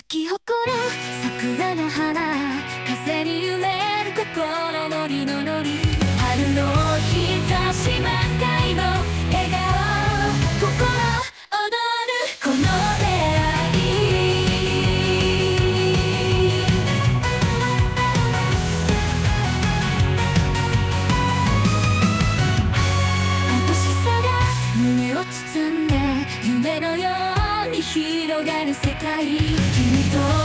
き誇る桜の花、風に揺れる心のりののり、春の日差し満開の笑顔、心躍るこの出会い。愛しさが胸を包んで、夢のように広がる世界、君と